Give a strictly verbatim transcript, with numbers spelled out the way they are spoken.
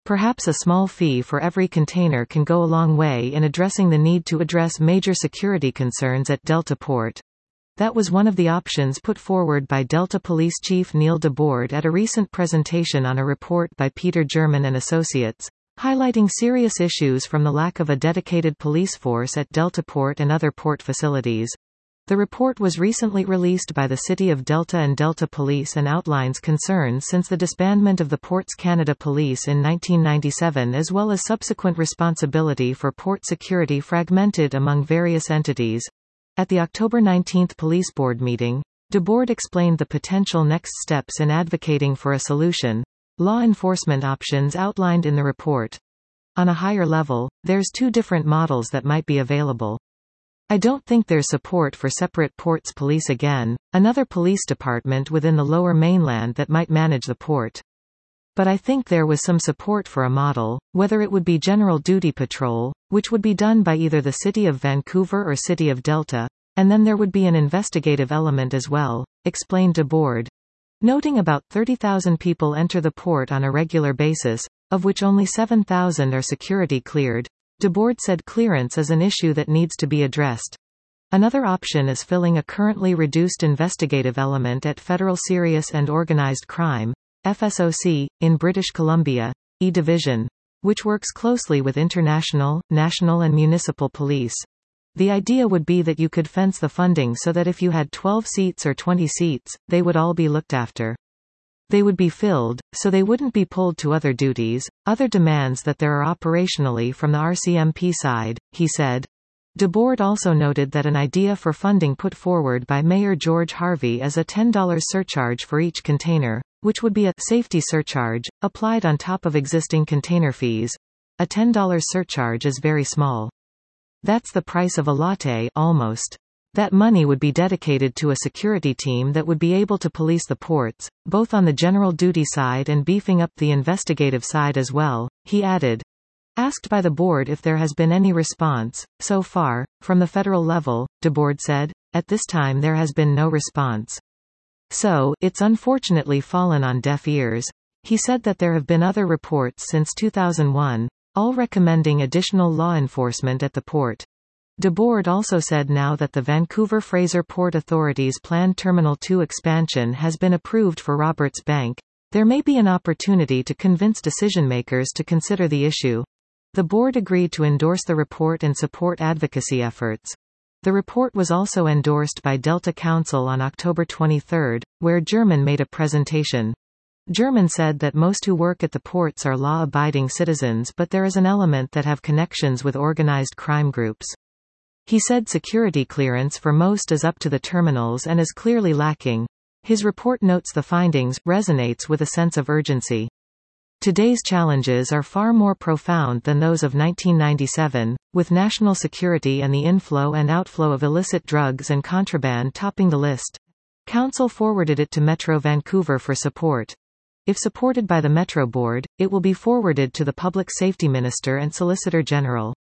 Perhaps a small fee for every container can go a long way in addressing the need to address major security concerns at Delta Port. That was one of the options put forward by Delta Police Chief Neil Debord at a recent presentation on a report by Peter German and Associates, highlighting serious issues from the lack of a dedicated police force at Delta Port and other port facilities. The report was recently released by the City of Delta and Delta Police and outlines concerns since the disbandment of the Ports Canada Police in nineteen ninety-seven, as well as subsequent responsibility for port security fragmented among various entities. At the October nineteenth Police Board meeting, Debord explained the potential next steps in advocating for a solution. Law enforcement options outlined in the report. On a higher level, there's two different models that might be available. I don't think there's support for separate ports police again, another police department within the Lower Mainland that might manage the port. But I think there was some support for a model, whether it would be general duty patrol, which would be done by either the City of Vancouver or City of Delta, and then there would be an investigative element as well, explained Debord. Noting about thirty thousand people enter the port on a regular basis, of which only seven thousand are security cleared, Debord said clearance is an issue that needs to be addressed. Another option is filling a currently reduced investigative element at Federal Serious and Organized Crime, F S O C, in British Columbia, E Division, which works closely with international, national and municipal police. The idea would be that you could fence the funding so that if you had twelve seats or twenty seats, they would all be looked after. They would be filled, so they wouldn't be pulled to other duties, other demands that there are operationally from the R C M P side, he said. Debord also noted that an idea for funding put forward by Mayor George Harvey is a ten dollar surcharge for each container, which would be a safety surcharge, applied on top of existing container fees. A ten dollar surcharge is very small. That's the price of a latte, almost. That money would be dedicated to a security team that would be able to police the ports, both on the general duty side and beefing up the investigative side as well, he added. Asked by the board if there has been any response, so far, from the federal level, Debord said, at this time there has been no response. So, it's unfortunately fallen on deaf ears. He said that there have been other reports since two thousand one, all recommending additional law enforcement at the port. Debord also said now that the Vancouver Fraser Port Authority's planned Terminal two expansion has been approved for Roberts Bank, there may be an opportunity to convince decision-makers to consider the issue. The board agreed to endorse the report and support advocacy efforts. The report was also endorsed by Delta Council on October twenty-third, where German made a presentation. German said that most who work at the ports are law-abiding citizens, but there is an element that have connections with organized crime groups. He said security clearance for most is up to the terminals and is clearly lacking. His report notes the findings, resonates with a sense of urgency. Today's challenges are far more profound than those of nineteen ninety-seven, with national security and the inflow and outflow of illicit drugs and contraband topping the list. Council forwarded it to Metro Vancouver for support. If supported by the Metro Board, it will be forwarded to the Public Safety Minister and Solicitor General.